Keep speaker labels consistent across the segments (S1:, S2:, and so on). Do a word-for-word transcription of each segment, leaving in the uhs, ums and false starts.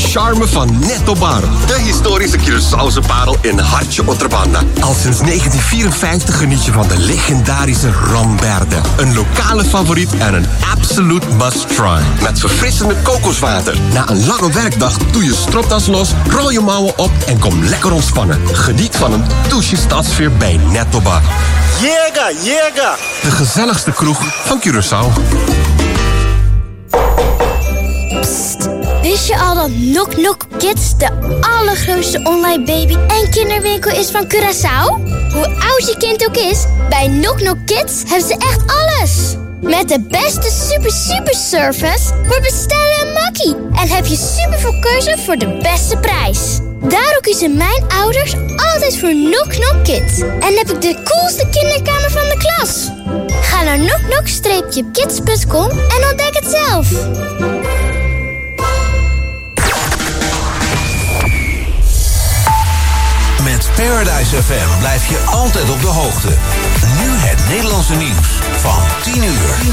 S1: charme van Netto Bar. De historische Curaçaose parel in Hartje Otterbanda. Al sinds negentien vierenvijftig geniet je van de legendarische Ron Berde. Een lokale favoriet en een absolute must-try. Met verfrissende kokoswater. Na een lange werkdag doe je stropdas los, rol je mouwen op en kom lekker ontspannen. Geniet van een douche stadsfeer bij Netto Bar.
S2: Jega, jega!
S1: De gezelligste kroeg van Curaçao.
S3: Psst, wist je al dat Nok Nok Kids de allergrootste online baby- en kinderwinkel is van Curaçao? Hoe oud je kind ook is, bij Nok Nok Kids hebben ze echt alles. Met de beste super super service voor bestellen en makkie. En heb je super veel keuze voor de beste prijs. Daarom kiezen mijn ouders altijd voor Nok Nok Kids. En heb ik de coolste kinderkamer van de klas. Ga naar nok nok kids punt com en ontdek het zelf.
S4: Met Paradise F M blijf je altijd op de hoogte. Nu het Nederlandse nieuws van tien uur.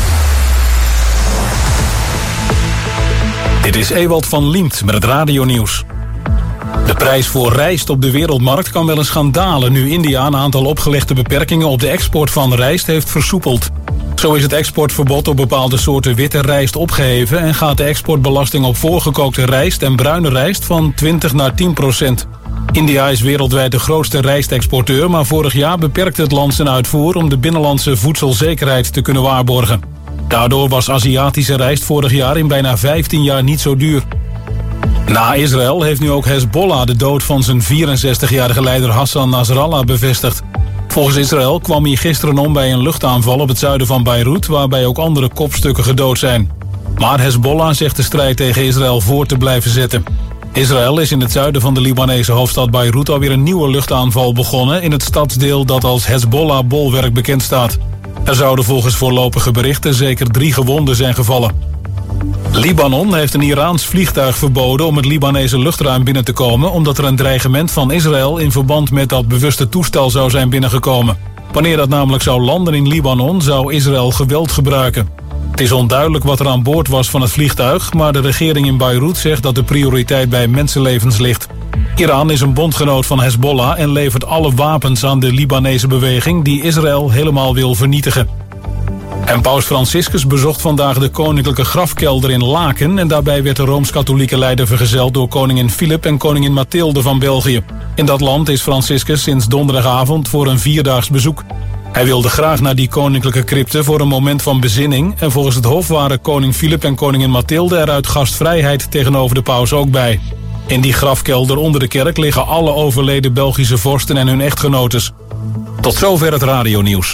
S5: Dit is Ewald van Liemt met het radionieuws. De prijs voor rijst op de wereldmarkt kan wel eens gaan dalen nu India een aantal opgelegde beperkingen op de export van rijst heeft versoepeld. Zo is het exportverbod op bepaalde soorten witte rijst opgeheven en gaat de exportbelasting op voorgekookte rijst en bruine rijst van twintig naar tien procent. India is wereldwijd de grootste rijstexporteur, maar vorig jaar beperkte het land zijn uitvoer om de binnenlandse voedselzekerheid te kunnen waarborgen. Daardoor was Aziatische rijst vorig jaar in bijna vijftien jaar niet zo duur. Na Israël heeft nu ook Hezbollah de dood van zijn vierenzestigjarige leider Hassan Nasrallah bevestigd. Volgens Israël kwam hij gisteren om bij een luchtaanval op het zuiden van Beirut, waarbij ook andere kopstukken gedood zijn. Maar Hezbollah zegt de strijd tegen Israël voort te blijven zetten. Israël is in het zuiden van de Libanese hoofdstad Beirut alweer een nieuwe luchtaanval begonnen in het stadsdeel dat als Hezbollah-bolwerk bekend staat. Er zouden volgens voorlopige berichten zeker drie gewonden zijn gevallen. Libanon heeft een Iraans vliegtuig verboden om het Libanese luchtruim binnen te komen, omdat er een dreigement van Israël in verband met dat bewuste toestel zou zijn binnengekomen. Wanneer dat namelijk zou landen in Libanon, zou Israël geweld gebruiken. Het is onduidelijk wat er aan boord was van het vliegtuig, maar de regering in Beirut zegt dat de prioriteit bij mensenlevens ligt. Iran is een bondgenoot van Hezbollah en levert alle wapens aan de Libanese beweging die Israël helemaal wil vernietigen. En paus Franciscus bezocht vandaag de koninklijke grafkelder in Laken en daarbij werd de Rooms-Katholieke leider vergezeld door koningin Filip en koningin Mathilde van België. In dat land is Franciscus sinds donderdagavond voor een vierdaags bezoek. Hij wilde graag naar die koninklijke crypte voor een moment van bezinning en volgens het hof waren koning Filip en koningin Mathilde er uit gastvrijheid tegenover de paus ook bij. In die grafkelder onder de kerk liggen alle overleden Belgische vorsten en hun echtgenotes. Tot zover het radionieuws.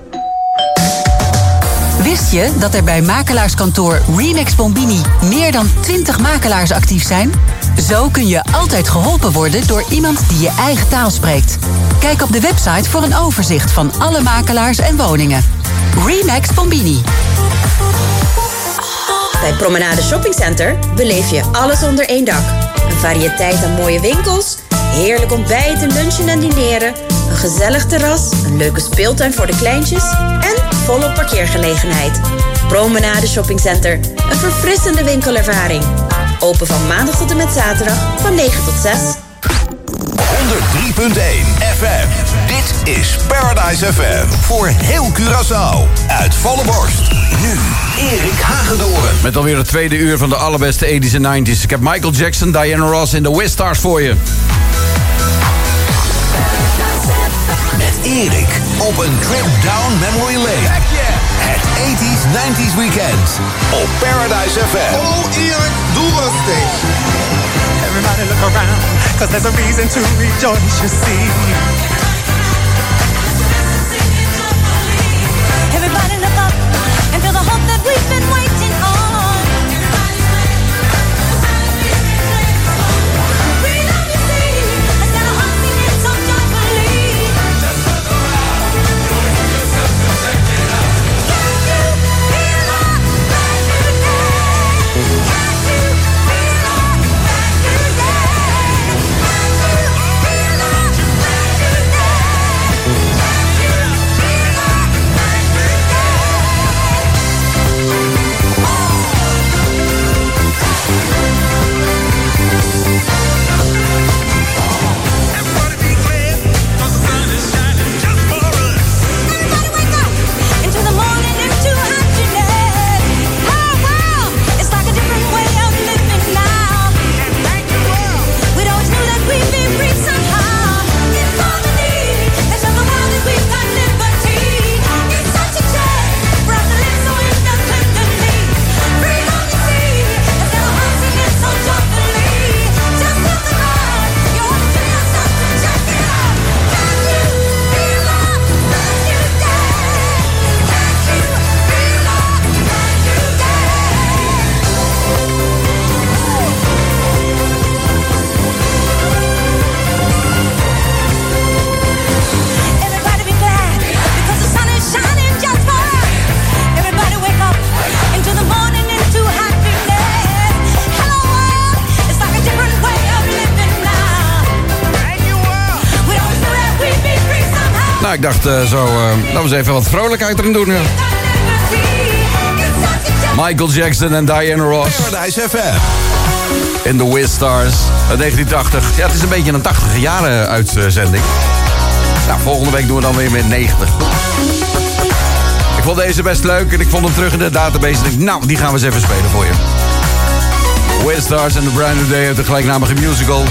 S6: Wist je dat er bij makelaarskantoor Remax Bombini meer dan twintig makelaars actief zijn? Zo kun je altijd geholpen worden door iemand die je eigen taal spreekt. Kijk op de website voor een overzicht van alle makelaars en woningen. Remax Bombini.
S7: Bij Promenade Shopping Center beleef je alles onder één dak. Een variëteit aan mooie winkels, heerlijk ontbijten, lunchen en dineren, een gezellig terras, een leuke speeltuin voor de kleintjes en volop parkeergelegenheid. Promenade Shopping Center, een verfrissende winkelervaring. Open van maandag tot en met zaterdag van negen tot zes.
S4: honderd drie punt één F M. Dit is Paradise F M. Voor heel Curaçao. Uit volle borst. Nu Erik Hagedoorn.
S8: Met alweer het tweede uur van de allerbeste eighties en nineties. Ik heb Michael Jackson, Diana Ross en de Weststars voor je.
S4: Met Erik op een trip down memory lane. Heck yeah. Het eighties nineties weekend op Paradise F M.
S2: Oh Erik, doe wat steeds.
S9: Everybody look around, cause there's a reason to rejoice, you see.
S10: Everybody look up and feel the hope that we've been waiting on. Freedom you see, has got a heart beating so joyfully. Just look around, you'll hear yourself to check it out. Can you feel our brand new day? Can you feel our brand new day? Can you feel our brand new day?
S8: Nou, ik dacht uh, zo, uh, laten we eens even wat vrolijkheid erin doen. Ja. Michael Jackson en Diana Ross.
S4: Paradise F M.
S8: In The Wizstars uit negentien tachtig. Ja, het is een beetje een tachtig jaren uitzending. Nou, volgende week doen we dan weer met negentig. Ik vond deze best leuk en ik vond hem terug in de database. En ik dacht, nou, die gaan we eens even spelen voor je. Wizstars en The Brand New Day uit de gelijknamige musical.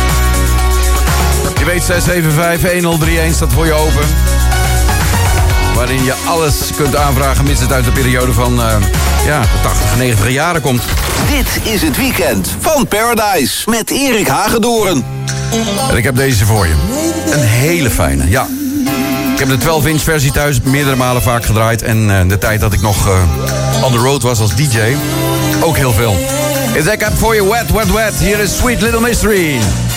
S8: Je weet, zes zeven vijf een nul drie een staat voor je open. Waarin je alles kunt aanvragen, mits het uit de periode van uh, ja, de tachtig en negentig jaren komt.
S4: Dit is het weekend van Paradise met Erik Hagedoorn.
S8: En ik heb deze voor je. Een hele fijne, ja. Ik heb de twaalf inch versie thuis meerdere malen vaak gedraaid. En uh, de tijd dat ik nog uh, on the road was als D J, ook heel veel. Ik heb voor je Wet, Wet, Wet. Hier is Sweet Little Mystery.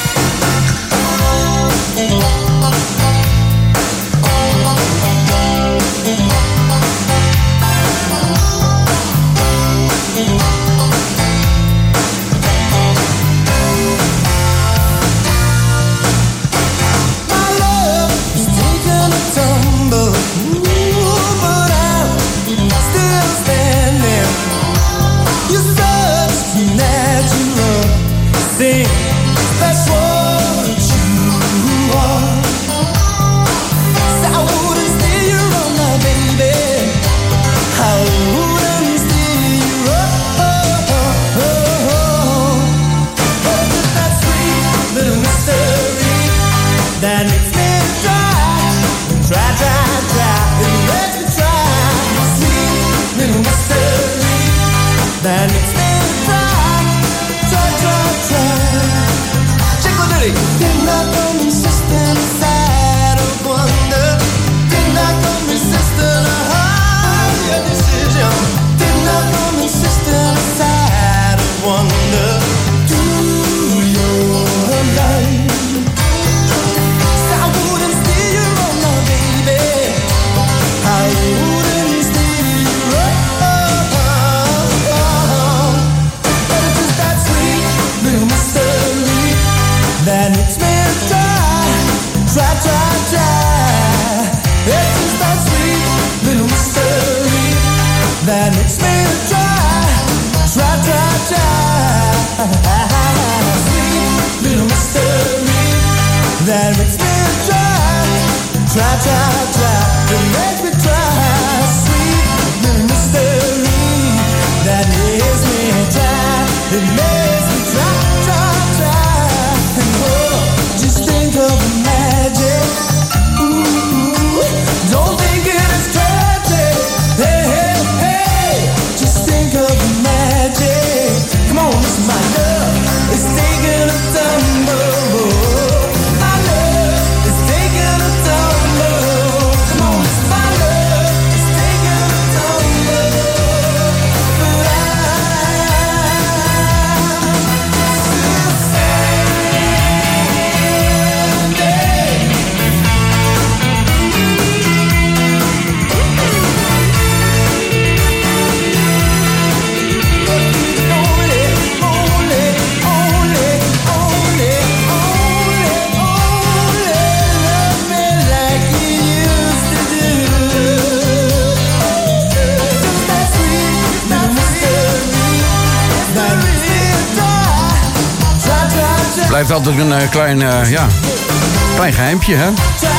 S8: Blijft altijd een uh, klein, uh, ja, klein geheimpje, hè?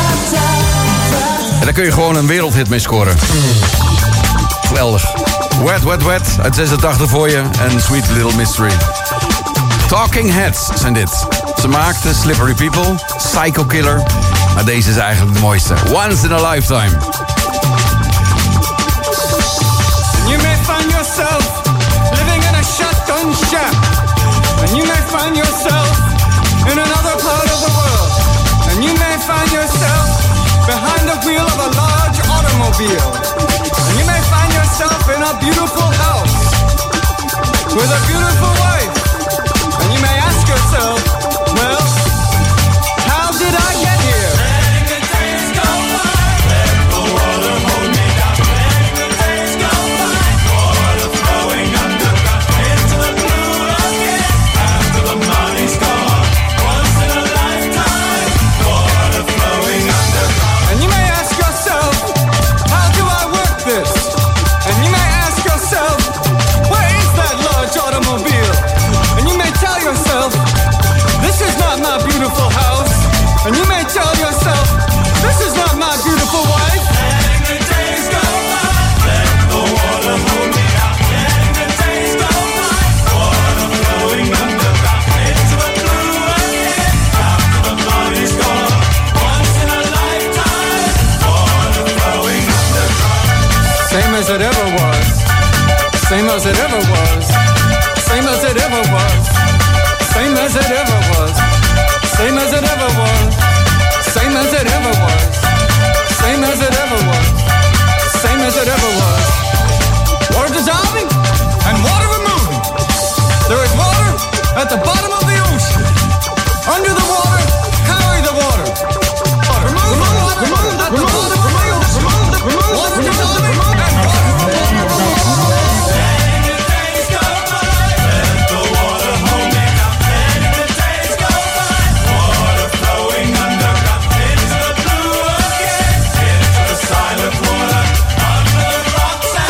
S8: En daar kun je gewoon een wereldhit mee scoren. Geweldig. Wet, Wet, Wet uit zesentachtig voor je en Sweet Little Mystery. Talking Heads zijn dit. Ze maakten Slippery People, Psycho Killer, maar deze is eigenlijk de mooiste. Once in a Lifetime.
S9: You may find yourself living in a shotgun shack, and you may find yourself in another part of the world, and you may find yourself behind the wheel of a large automobile, and you may find yourself in a beautiful house with a beautiful wife, and you may ask yourself, well, how did I get here? Letting the days go by, let the water hold me down. Letting the days go by, water flowing underground into the blue again after the money's gone. Once in a lifetime, water flowing underground. And you may ask tell yourself, this is not my beautiful wife. Letting the days go by, let the water hold me out. Letting the days go by, water flowing underground into the blue again. After the flood is gone, once in a lifetime, water flowing underground. Same as it ever was, same as it ever was, same as it ever was, same as it ever was, same as it ever was, same as it ever was, same as it ever was, same as it ever was. Water dissolving and water removing. There is water at the bottom of the ocean. Under the water, carry the water. Remove the water, remove at the bottom of the ocean. Water dissolving and water removing. Silent water under the rocks.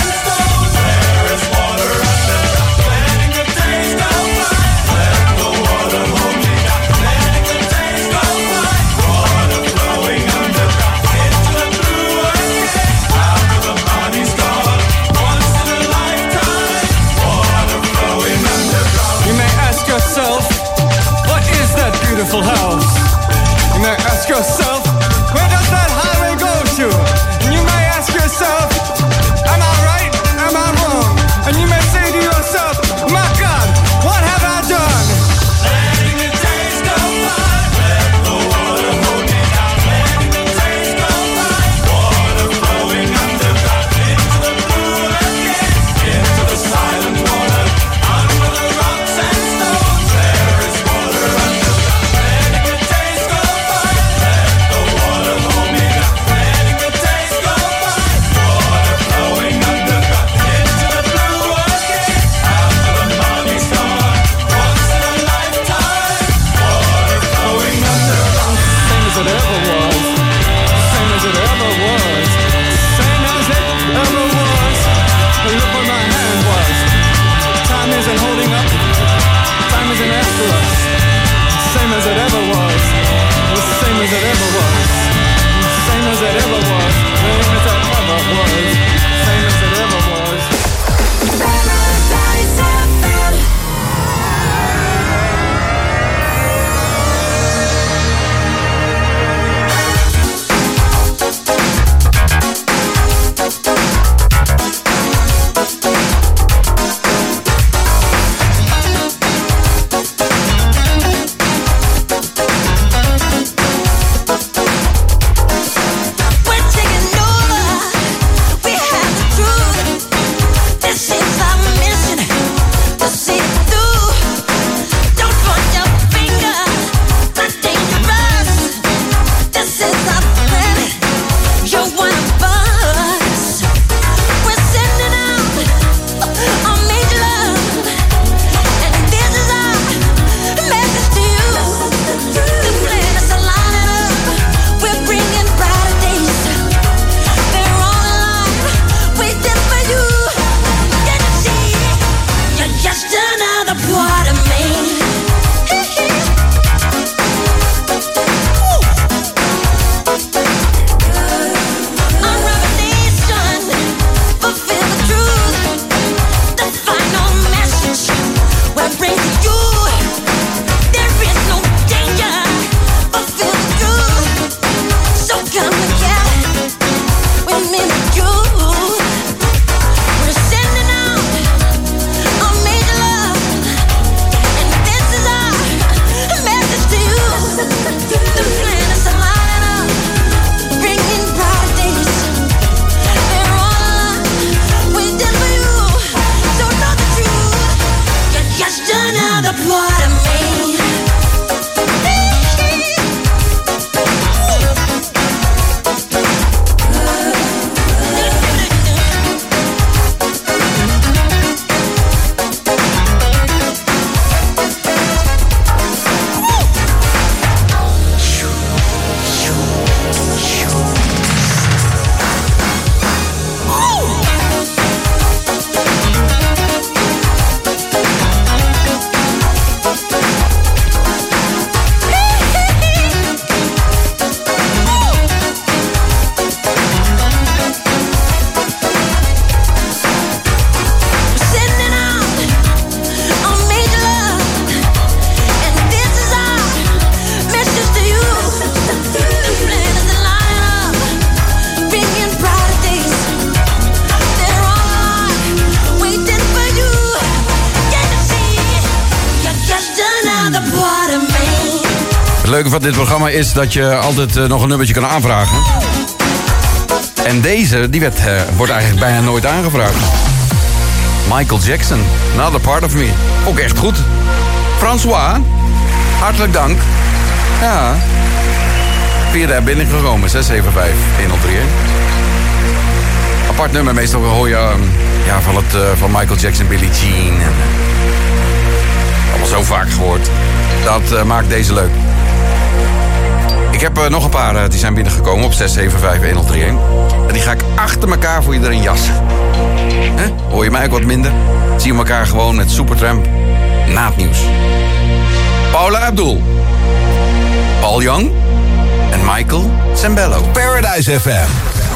S8: leuke van dit programma is dat je altijd uh, nog een nummertje kan aanvragen. En deze, die werd, uh, wordt eigenlijk bijna nooit aangevraagd. Michael Jackson, Another Part of Me. Ook echt goed. François, hartelijk dank. Ja. Via daar binnengekomen, zes zeven vijf een nul drie een. Apart nummer, meestal hoor je um, ja, van, het, uh, van Michael Jackson, Billie Jean. En, uh, allemaal zo vaak gehoord. Dat uh, maakt deze leuk. Ik heb uh, nog een paar uh, die zijn binnengekomen op zes zeven vijf een nul drie een. En die ga ik achter elkaar voor iedereen jassen. Huh? Hoor je mij ook wat minder? Zien we elkaar gewoon met Supertramp na het nieuws. Paula Abdul, Paul Young en Michael Zambello.
S4: Paradise F M.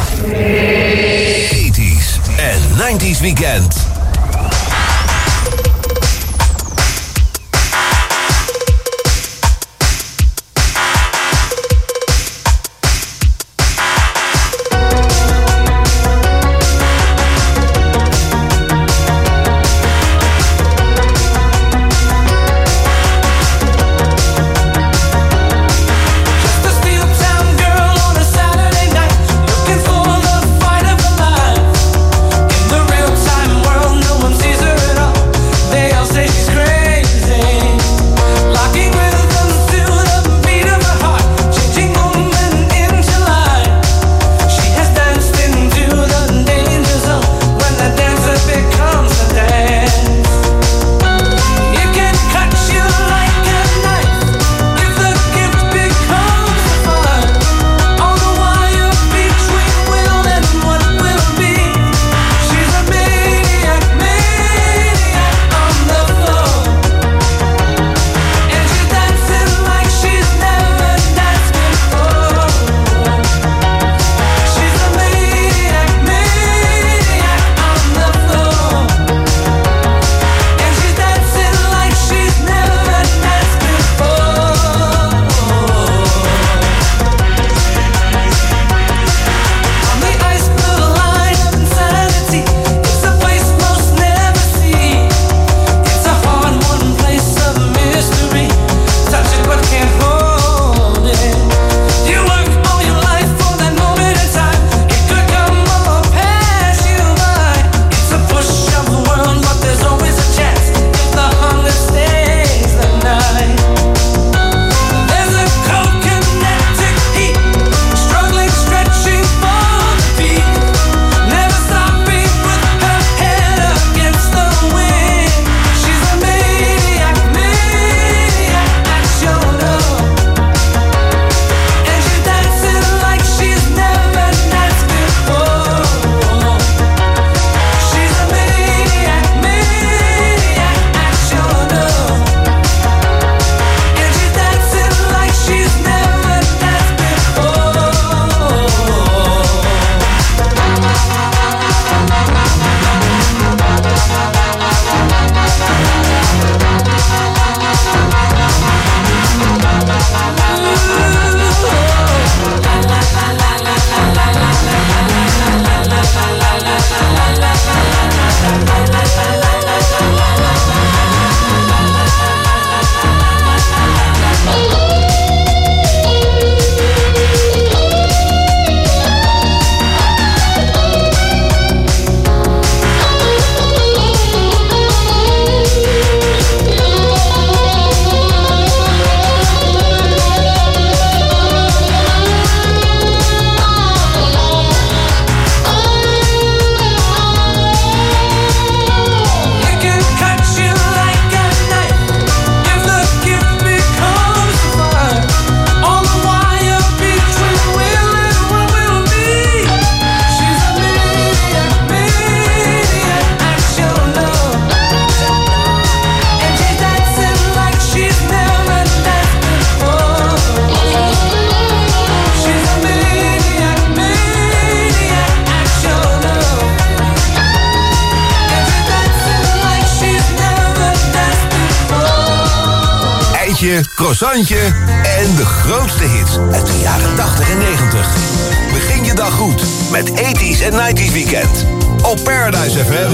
S4: eighties en nineties weekend. Croissantje en de grootste hits uit de jaren tachtig en negentig. Begin je dag goed met eighties en nineties weekend op Paradise F M.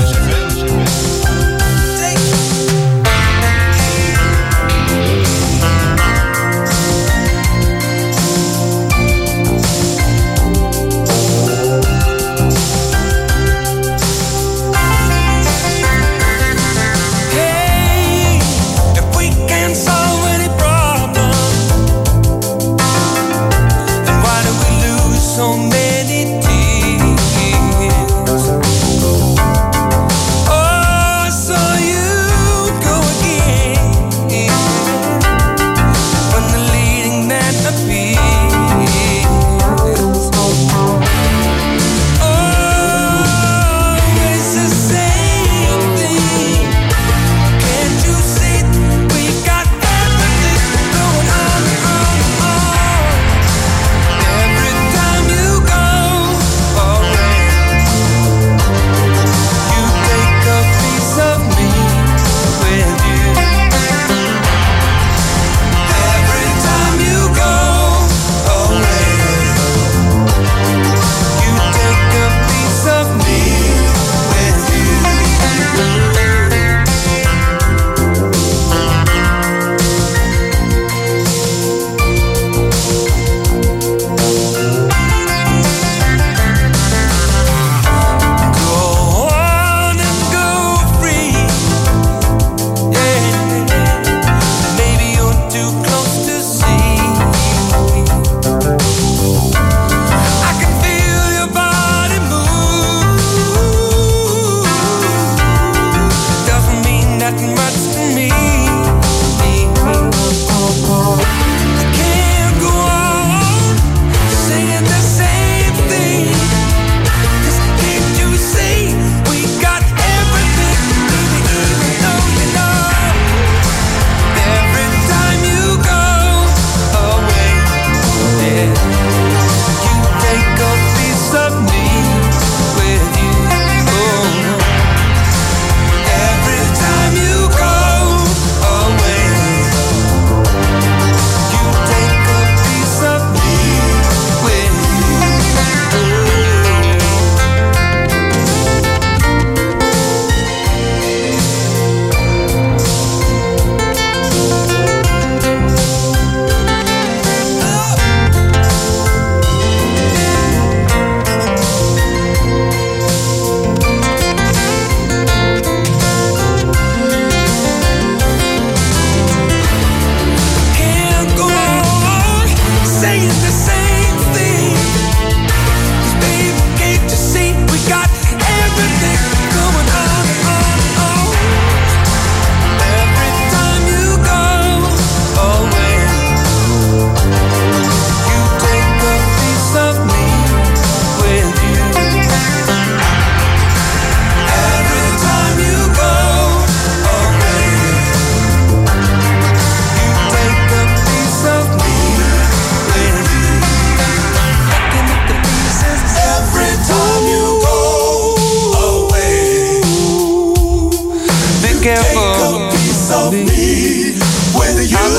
S11: careful.
S10: Take a piece of me with you.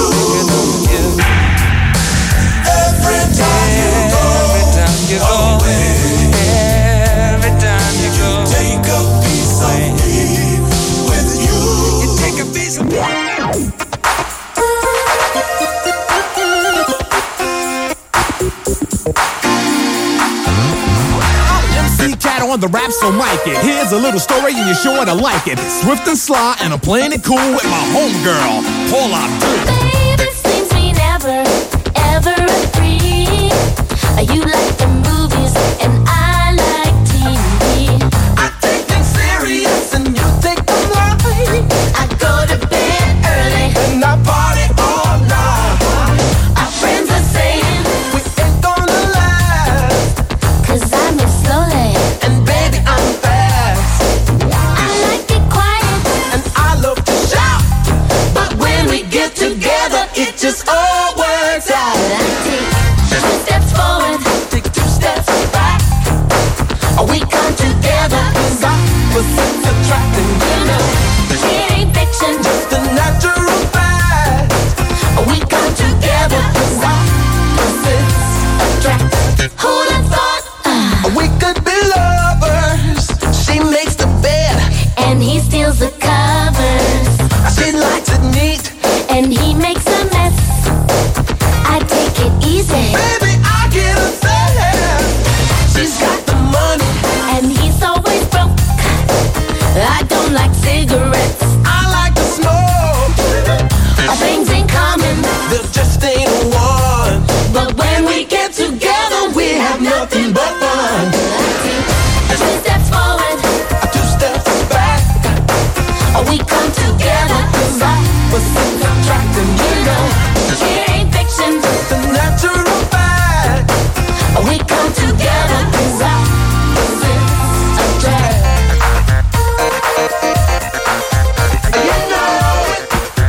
S10: Every time you go,
S11: every time you go,
S10: away.
S11: every time you go,
S10: you take a piece of me with you.
S11: You take a piece of me.
S12: On the rap, so mic it. Here's a little story and you're sure to like it. Swift and sly and I'm playing it cool with my homegirl, Paula Abdul.
S10: Baby, seems we never, ever agree. You like the movies and I like T V. I take things serious and you take them light. I go to bed early and I party all night. Our friends are saying we ain't gonna last, 'cause I move slowly and baby I'm fast. I like it quiet and I love to shout, but when we get together it just all works out. I take two steps forward, take two steps back. We come together 'cause opposites attract, and you know it ain't fiction, just a natural fact. We come together 'cause opposites attract. Who'd have thought we could be lovers? She makes the bed and he steals the covers. She likes it neat and he makes a mess. I take it easy, baby, I get upset. She's got the money and he's always broke. I don't like cigarettes, I like to smoke. Our things in common, there just ain't one. But when we get together, we have nothing but fun. Two steps forward, two steps back. We come together 'cause opposites attract, and you know it ain't fiction, just a natural fact. We come together 'cause opposites attract. You know it,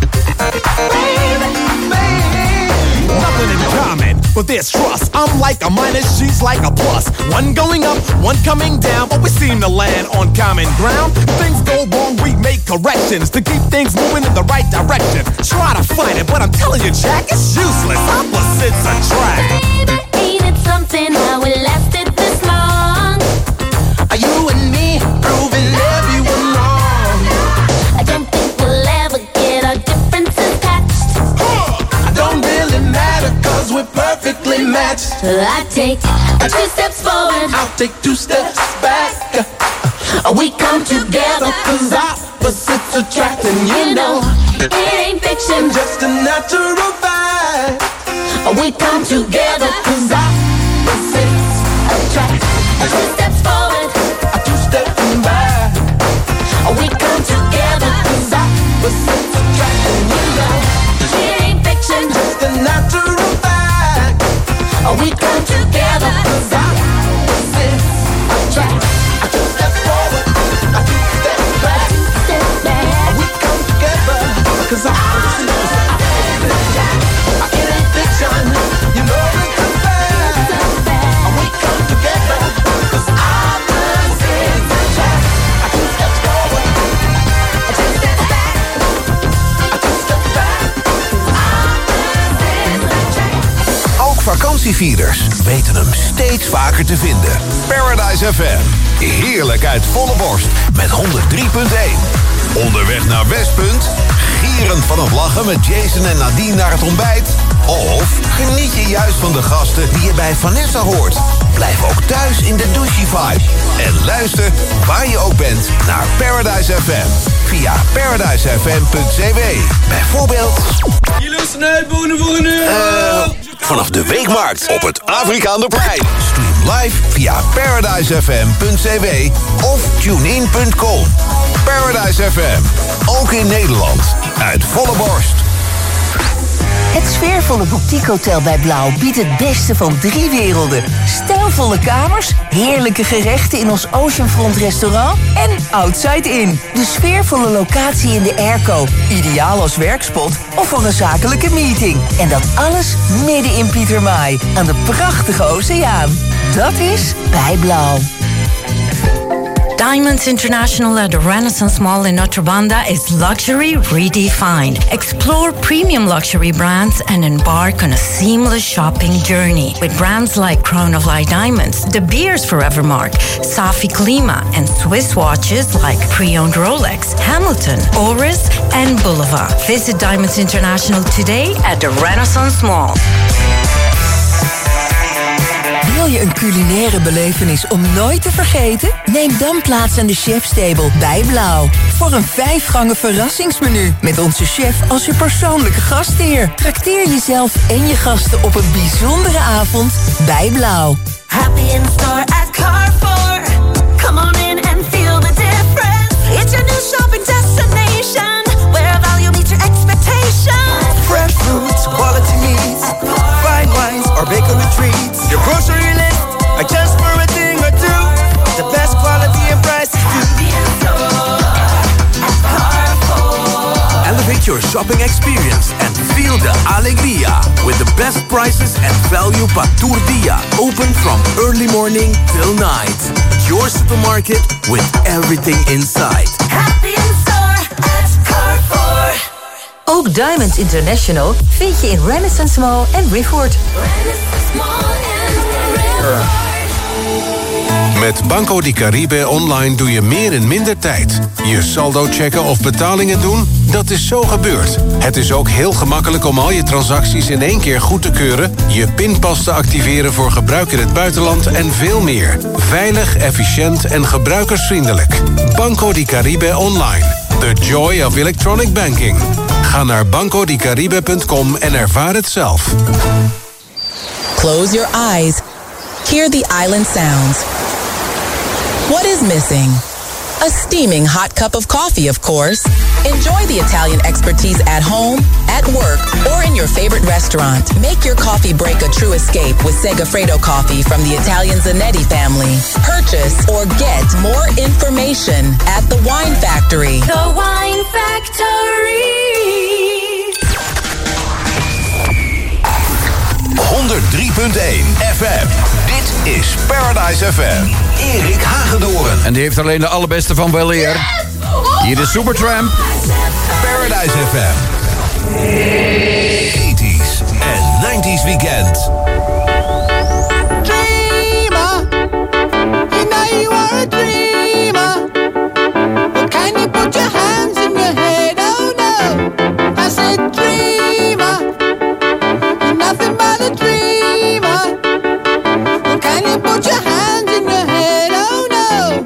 S10: baby, baby.
S12: Nothing in common, but there's trust. I'm like a minus, she's like a plus. One going up, one coming down, but we seem to land on common ground. If things go wrong, we make corrections to keep things moving in the right direction. Try to fight it, but I'm telling you, Jack, it's useless. Opposites attract.
S10: Baby, ain't it something how we lasted this long? Are you and me proving everyone wrong? I don't think we'll ever get our differences patched. I don't really matter 'cause we're perfectly matched. I take two steps forward, I'll take two steps back. We come together 'cause opposites attract, and you know it ain't fiction, just a natural fact. We come together 'cause opposites attract. Two steps forward, two steps back. We come together 'cause opposites attract, and you know it ain't fiction, just a natural fact. We come together 'cause opposites attract. Two steps forward, two steps back. We come together 'cause opposites attract. It ain't fiction, you know it's a fact. We come together 'cause opposites attract. Two steps forward, two steps back. Two steps back. Opposites attract.
S4: Ook vakantievierders weten hem steeds vaker te vinden. Paradise F M. Heerlijk uit volle borst met honderd drie punt één. Onderweg naar Westpunt. Gierend van het lachen met Jason en Nadine naar het ontbijt. Of geniet je juist van de gasten die je bij Vanessa hoort. Blijf ook thuis in de douche-vibe. En luister waar je ook bent naar Paradise F M. Via paradise f m punt c w. Bijvoorbeeld...
S9: Jullie snijboenen voor een uur.
S4: Uh, vanaf de Weekmarkt op het Afrikaanderplein. Stream live via paradise f m punt c w of tune in punt com. Paradise F M, ook in Nederland. Uit volle borst.
S13: Het sfeervolle boutiquehotel bij Blauw biedt het beste van drie werelden. Stijlvolle kamers, heerlijke gerechten in ons Oceanfront restaurant en Outside Inn. De sfeervolle locatie in de airco, ideaal als werkspot of voor een zakelijke meeting. En dat alles midden in Pietermaai, aan de prachtige oceaan. Dat is bij Blauw.
S14: Diamonds International at the Renaissance Mall in Notre Banda is luxury redefined. Explore premium luxury brands and embark on a seamless shopping journey with brands like Crown of Light Diamonds, De Beers Forevermark, Safi Klima, and Swiss watches like pre-owned Rolex, Hamilton, Oris, and Boulevard. Visit Diamonds International today at the Renaissance Mall.
S13: Wil je een culinaire belevenis om nooit te vergeten? Neem dan plaats aan de chefstable bij Blauw. Voor een vijfgangen verrassingsmenu. Met onze chef als je persoonlijke gastheer. Trakteer jezelf en je gasten op een bijzondere avond bij Blauw.
S10: Happy in store at Carrefour. Come on in and feel the difference. It's your new shopping destination, where value meets your expectations.
S15: Fresh fruits, quality meats, fine wines or bakery treats. Your grocery list, adjust for a thing or two. The best quality and prices too.
S4: Elevate your shopping experience and feel the alegría with the best prices and value pa tour dia. Open from early morning till night. Your supermarket with everything inside.
S10: Happy in store at Carrefour.
S6: Ook Diamonds International vind je in Renaissance Mall en Rifford.
S10: Renaissance Mall and Rifford.
S16: Met Banco di Caribe online doe je meer in minder tijd. Je saldo checken of betalingen doen, dat is zo gebeurd. Het is ook heel gemakkelijk om al je transacties in één keer goed te keuren, je pinpas te activeren voor gebruik in het buitenland en veel meer. Veilig, efficiënt en gebruikersvriendelijk. Banco di Caribe online. The joy of electronic banking. Ga naar banco di caribe punt com en ervaar het zelf.
S17: Close your eyes. Hear the island sounds. What is missing? A steaming hot cup of coffee, of course. Enjoy the Italian expertise at home, at work, or in your favorite restaurant. Make your coffee break a true escape with Segafredo coffee from the Italian Zanetti family. Purchase or get more information at The Wine Factory.
S10: The Wine Factory.
S4: honderd drie punt één F M. Dit is Paradise F M. Erik Hagedoorn.
S8: En die heeft alleen de allerbeste van weleer. Hier is Supertramp.
S4: Paradise F M. eighties en nineties weekend.
S10: Dreamer, you know you are a dreamer. But can you put your hands in your head? Oh no, I said dreamer, you're nothing but a dreamer. But can you put your hands in your head? Oh no,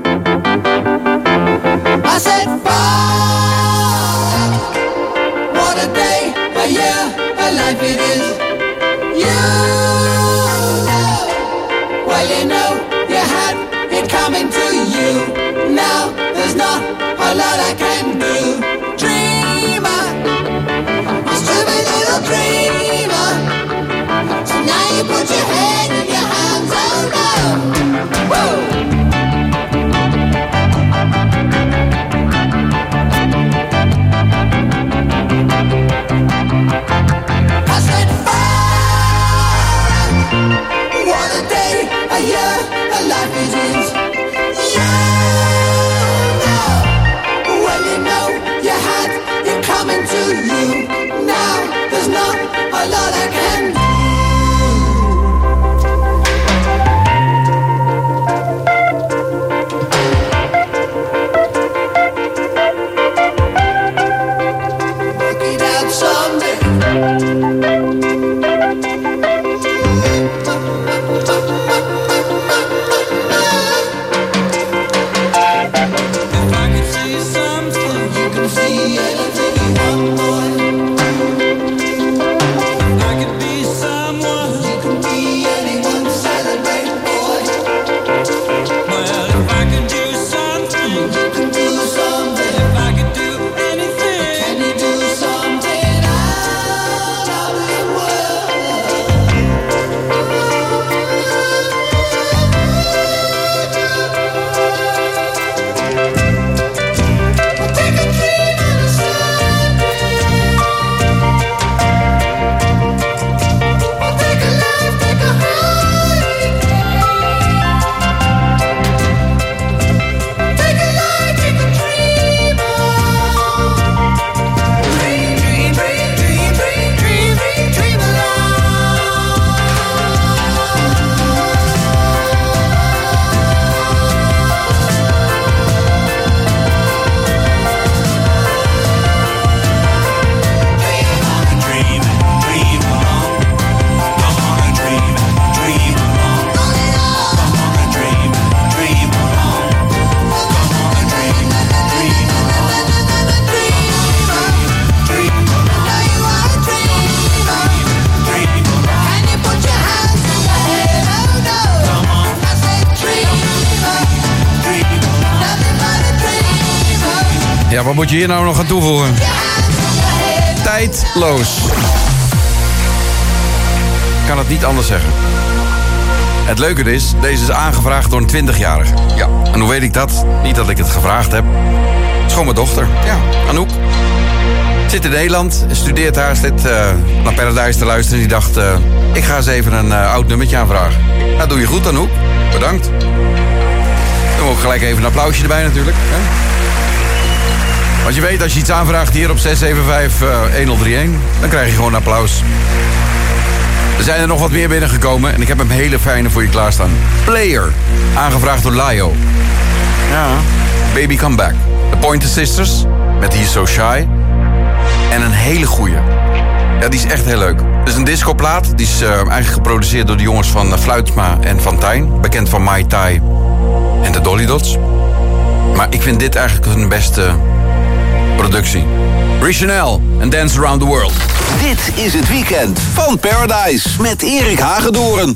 S10: I said fuck, what a day, a year, a life it is. You know, well you know, you had it coming to you. Now there's not a lot I can do. Dreamer, you stupid little dreamer. So now you put your head in your hands, oh no. Woo! I said fire, what a day, a year, a life it is. You know, well you know, you had it coming to you. Now there's not a lot I can do. Work it out someday. Take a dream and a
S8: ja, wat moet je hier nou nog aan toevoegen? Tijdloos. Ik kan het niet anders zeggen. Het leuke is, deze is aangevraagd door een twintigjarige. Ja. En hoe weet ik dat? Niet dat ik het gevraagd heb. Het is gewoon mijn dochter. Ja. Anouk. Zit in Nederland, studeert daar, zit uh, naar Paradise te luisteren. Die dacht, uh, ik ga eens even een uh, oud nummertje aanvragen. Nou, doe je goed, Anouk. Bedankt. Doen we ook gelijk even een applausje erbij natuurlijk. Hè? Want je weet, als je iets aanvraagt hier op zes zeven vijf een nul drie een... dan krijg je gewoon een applaus. Er zijn er nog wat meer binnengekomen en ik heb een hele fijne voor je klaarstaan. Player, aangevraagd door Lio. Ja. Baby Come Back. The Pointer Sisters, met He's So Shy. En een hele goeie. Ja, die is echt heel leuk. Het is een discoplaat. Die is uh, eigenlijk geproduceerd door de jongens van uh, Fluitsma en Van Tijn. Bekend van Mai Tai en de Dolly Dots. Maar ik vind dit eigenlijk hun beste productie. Richanel en Dance Around the World.
S4: Dit is het weekend van Paradise met Erik Hagedoorn.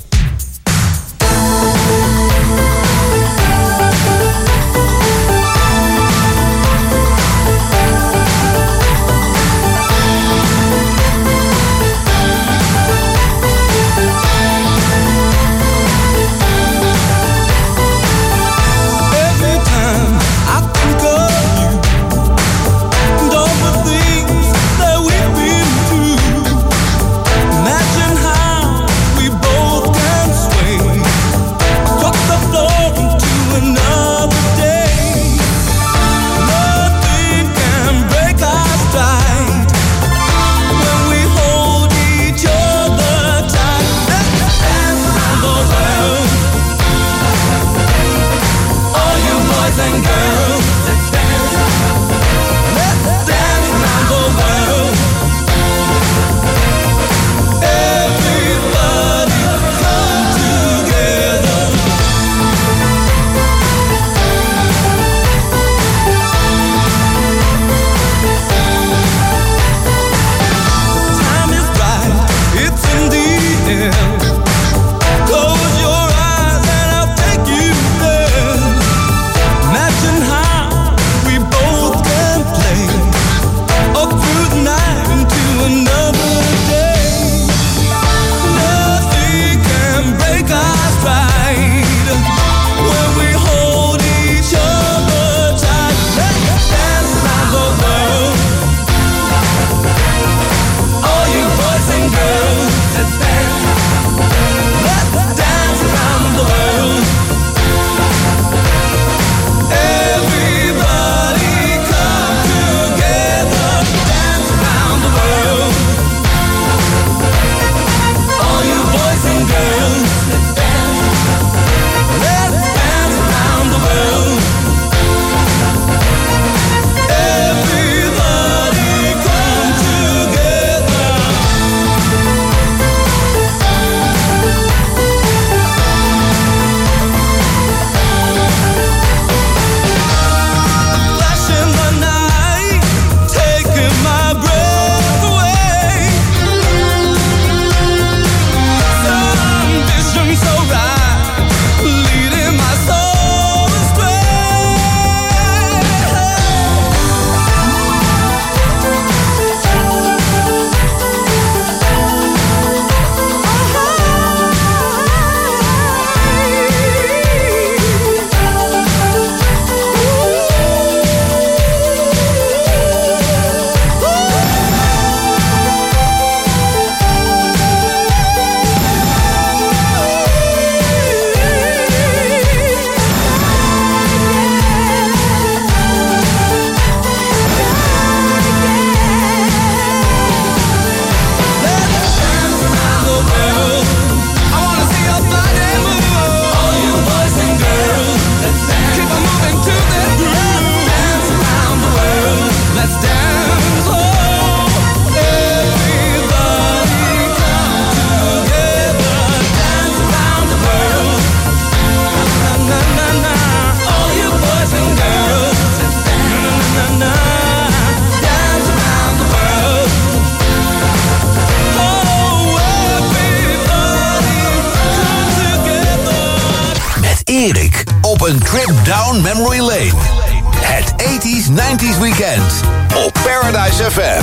S4: Erik op een trip down memory lane. Het tachtiger, negentiger Weekend op Paradise F M.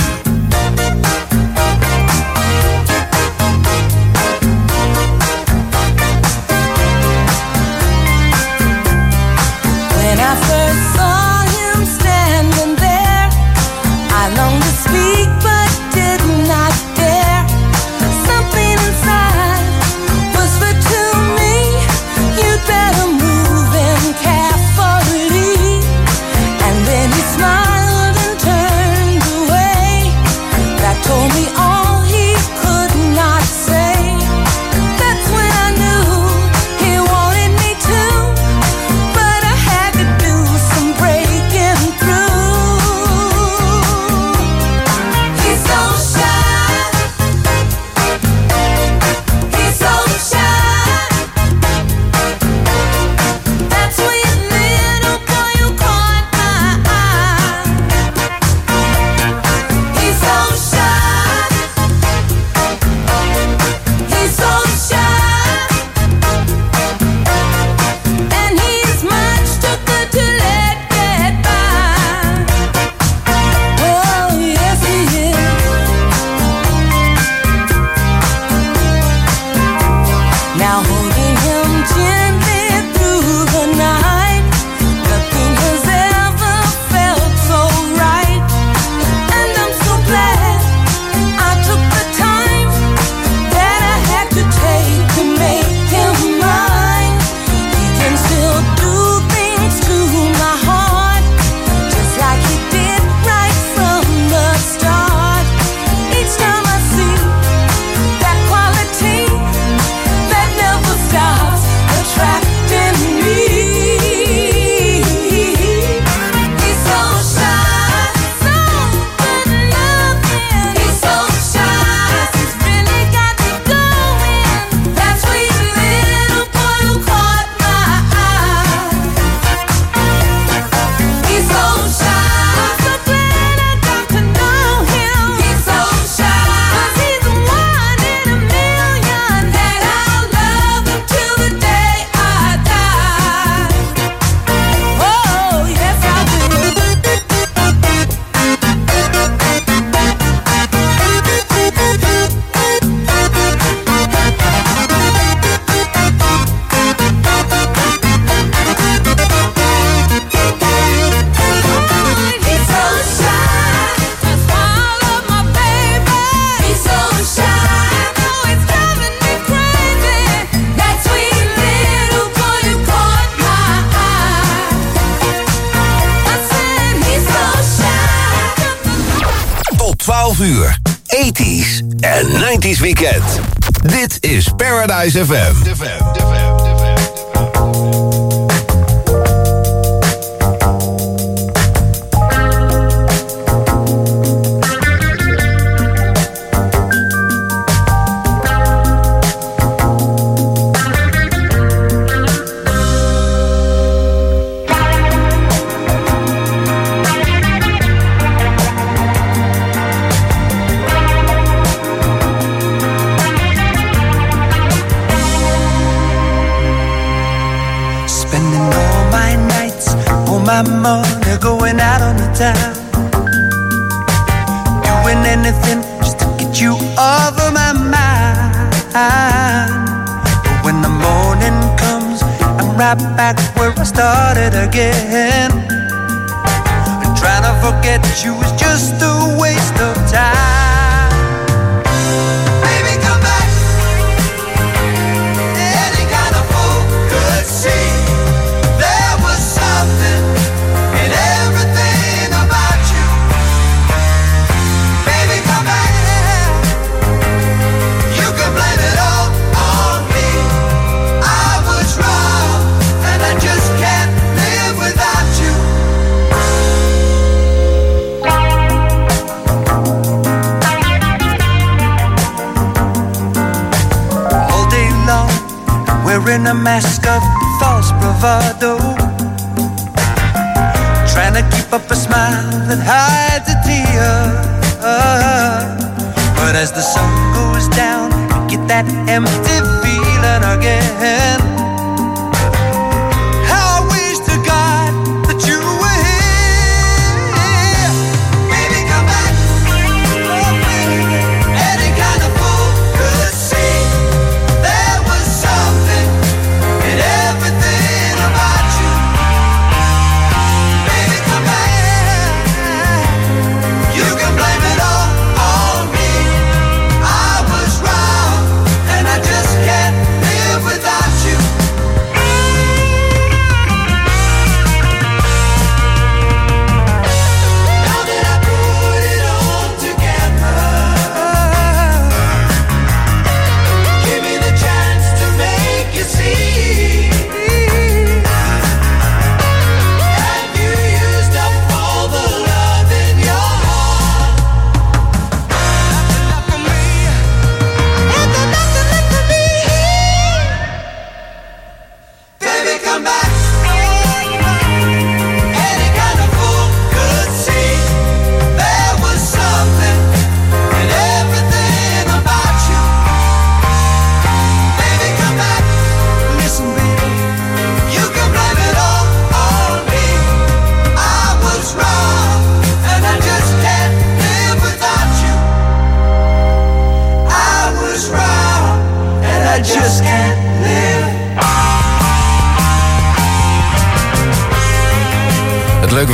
S10: When I first saw him standing there, I longed to speak but did not dare. Something inside whispered to me, you'd better move in carefully. And then he smiled and turned away. That told me all he could not say. That's when I knew he wanted me to, but I had to do some breaking through. He's so shy. He's so shy. That sweet little boy who caught my eye. He's so shy. He's so shy. And he's much too good to let get by. Oh, yes he is. Now holding him gently through the night, nothing has ever felt so right. And I'm so glad I took the time that I had to take to make him mine. He can still do things to my heart, just like he did right from the start. Each time I see that quality that never stops attracting me. He's so shy, so good looking. He's so shy, he's really got me going. That sweet little boy who caught my eye. He's so shy, I'm so glad I got to know him. He's so shy, 'cause he's the one in a million that I'll love him till the day I die. Oh, yes I do. He's so shy, that's why I love my baby. He's so shy, oh it's driving me crazy. That sweet little boy who caught my eye. I said he's so shy.
S4: Tot twaalf uur. tachtiger en negentiger Weekend. Dit is Paradise F M.
S15: Spending all my nights, all my money going out on the town. Doing anything just to get you off of my mind. But when the morning comes, I'm right back where I started again. And trying to forget you is just a waste of time. Baby, come back. Any kind of fool could see there was something in everything about you. Baby, come back. You can blame it all on me. I was wrong, and I just can't live without you. All day long, wearing a mask of false bravado, trying to keep up a smile that hides a tear. But as the sun goes down, you get that empty feeling again. How I wish to God that you were here.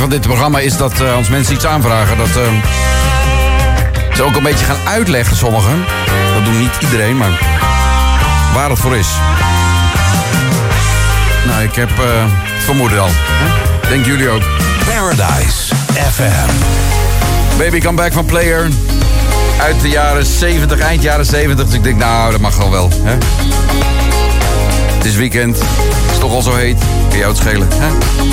S8: van dit programma is dat uh, als mensen iets aanvragen... dat uh, ze ook een beetje gaan uitleggen, sommigen. Dat doen niet iedereen, maar waar het voor is. Nou, ik heb uh, het vermoeden al. Hè? Denk jullie ook.
S4: Paradise F M.
S8: Baby Come Back van Player. Uit de jaren zeventig, eind jaren zeventig. Dus ik denk, nou, dat mag wel wel. Hè? Het is weekend. Het is toch al zo heet. Kun jou het schelen, hè?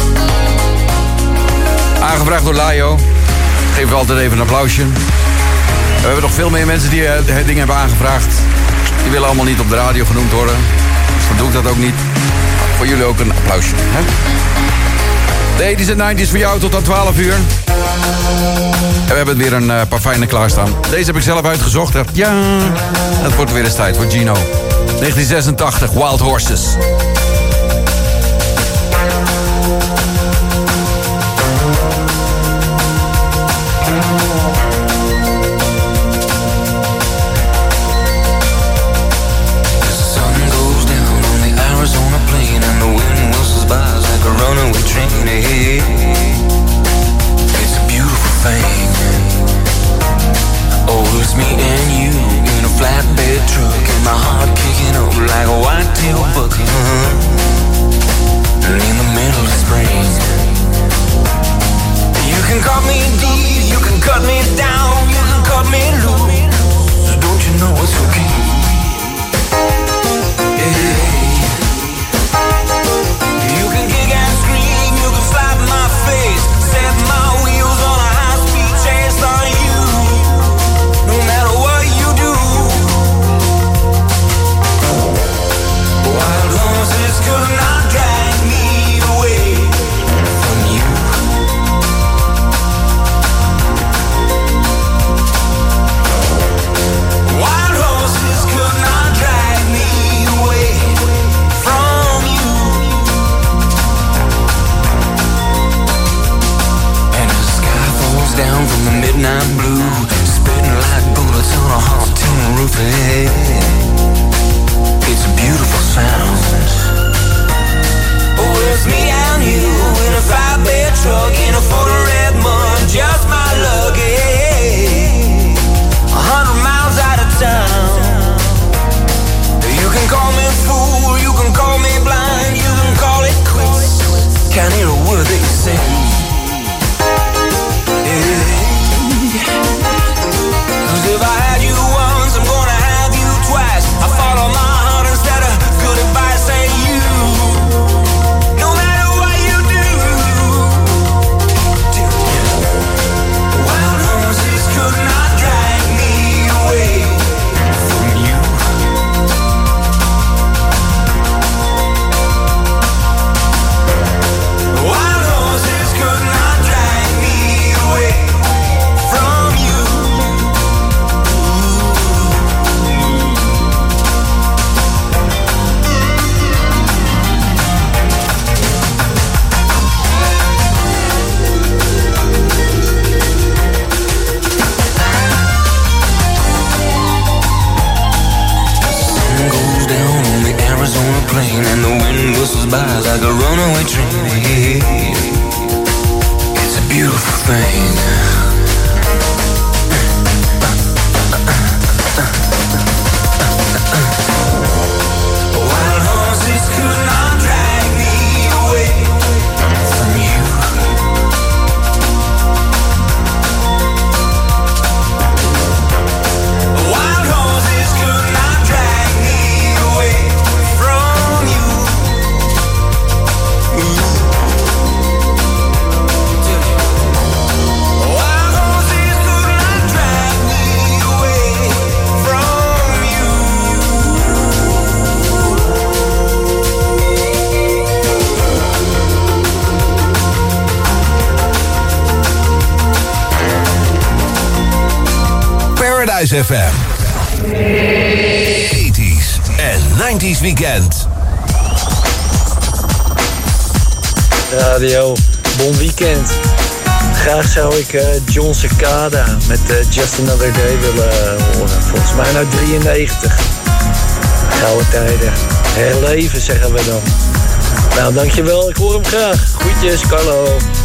S8: Aangevraagd door Lajo. Geven we altijd even een applausje. We hebben nog veel meer mensen die uh, dingen hebben aangevraagd. Die willen allemaal niet op de radio genoemd worden. Dus dan doe ik dat ook niet. Voor jullie ook een applausje, hè? De eighties en nineties voor jou tot aan twaalf uur. En we hebben weer een uh, paar fijne klaarstaan. Deze heb ik zelf uitgezocht. Ja, het wordt weer eens tijd voor Gino. negentien zesentachtig, Wild Horses.
S11: Runaway train ahead. It's a beautiful thing. Oh, it's me and you in a flatbed truck, and my heart kicking up like a white-tail bucket. And in the middle of spring, you can cut me deep, you can cut me down, you can cut me loose. So don't you know it's okay? Yeah. Set my wheels on a high-speed chase on you. No matter what you do, wild horses could not drag me away from you. Wild horses could not drag me away from you. Down from the midnight blue, spitting like bullets on a hot tin roof. It's a beautiful sound. Oh, it's me and you in a five-bed truck in a Ford red mud, just my lucky. A hundred miles out of town. You can call me fool, you can call me blind, you can call it quits. Can't hear a word that you say. Cause if I had you once, I'm gonna have you twice. I follow my heart instead of good advice. Say you, no matter what you do, wild horses could not drag me away from you. Wild horses could not drag me away from you. Arizona plain and the wind whistles by like a runaway train. It's a beautiful thing. Wild horses could not drag me away from you. Wild horses could not drag me away from you. Wild horses could not drag me away from you.
S4: Paradise F M. eighties en nineties weekend.
S18: Radio, bon weekend. Graag zou ik uh, John Cicada met uh, Just Another Day willen horen. Volgens mij uit drieënnegentig. Gouden tijden. Herleven, zeggen we dan. Nou, dankjewel. Ik hoor hem graag. Groetjes, Carlo.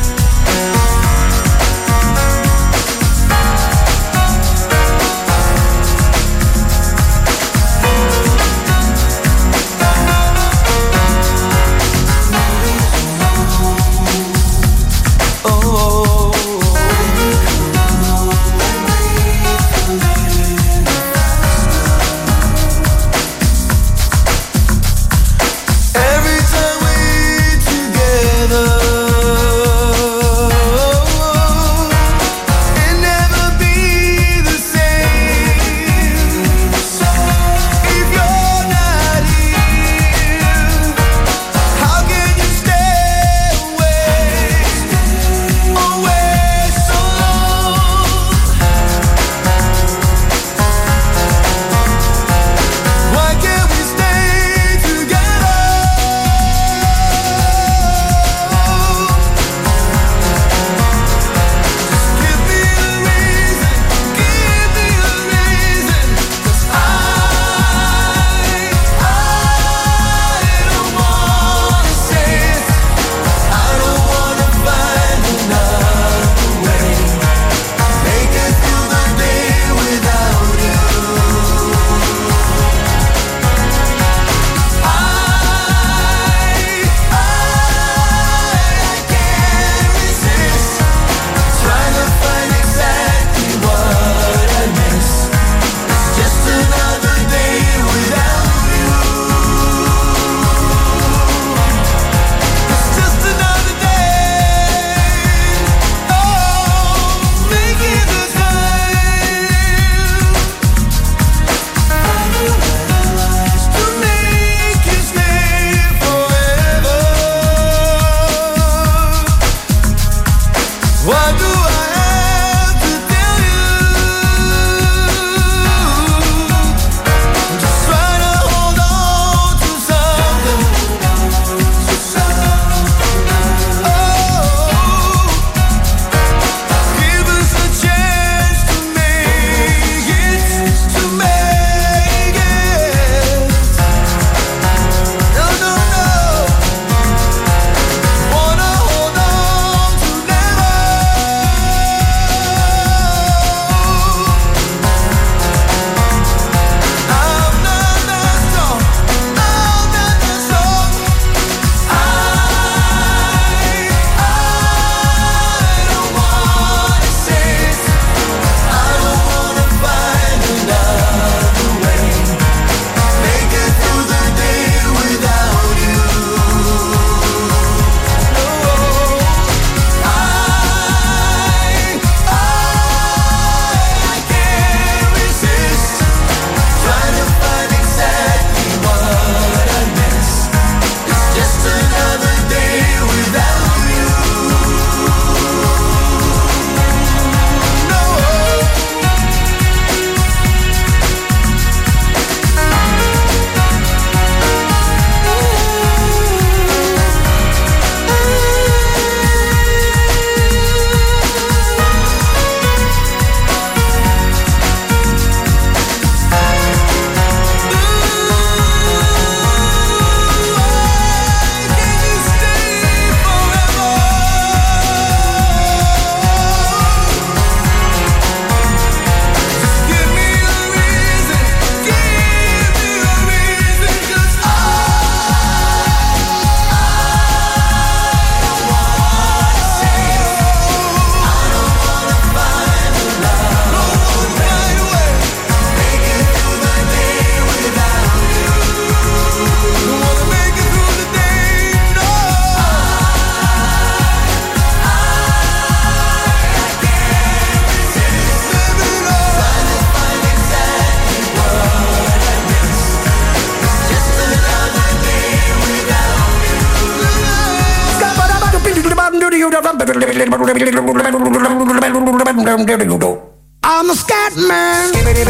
S19: I'm a scat man.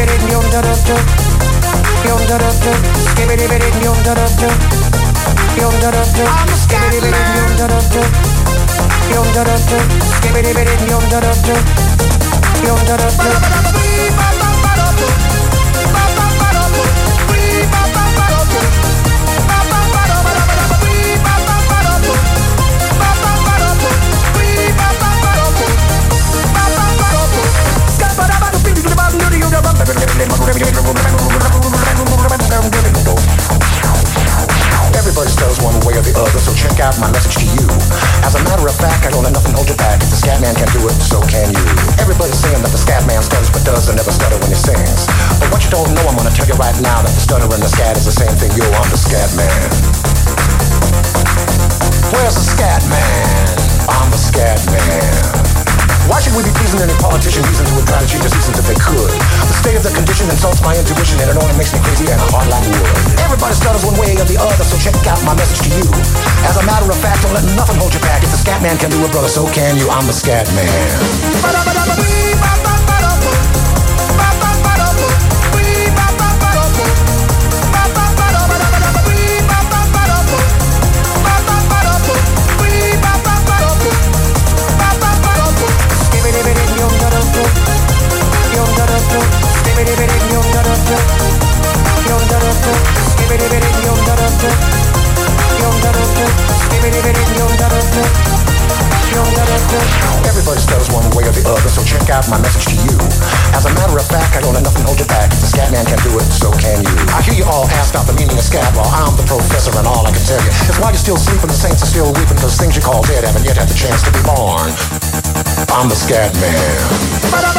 S19: I'm a scat man.
S20: right now that the stutter and the scat is the same thing. Yo, I'm the scat man. Where's the scat man? I'm the scat man. Why should we be pleasing any politician reasons who would try to cheat the seasons if they could? The state of the condition insults my intuition and it only makes me crazy and hard like wood. Everybody stutters one way or the other, so check out my message to you. As a matter of fact, don't let nothing hold you back. If the scat man can do it, brother, so can you. I'm the scat man. Everybody stutters one way or the other, so check out my message to you. As a matter of fact, I don't let nothing hold you back. If the scat man can do it, so can you. I hear you all ask out the meaning of scat, well, I'm the professor and all I can tell you is why you're still sleeping, the saints are still weeping, because things you call dead haven't yet had the chance to be born. I'm the scat man.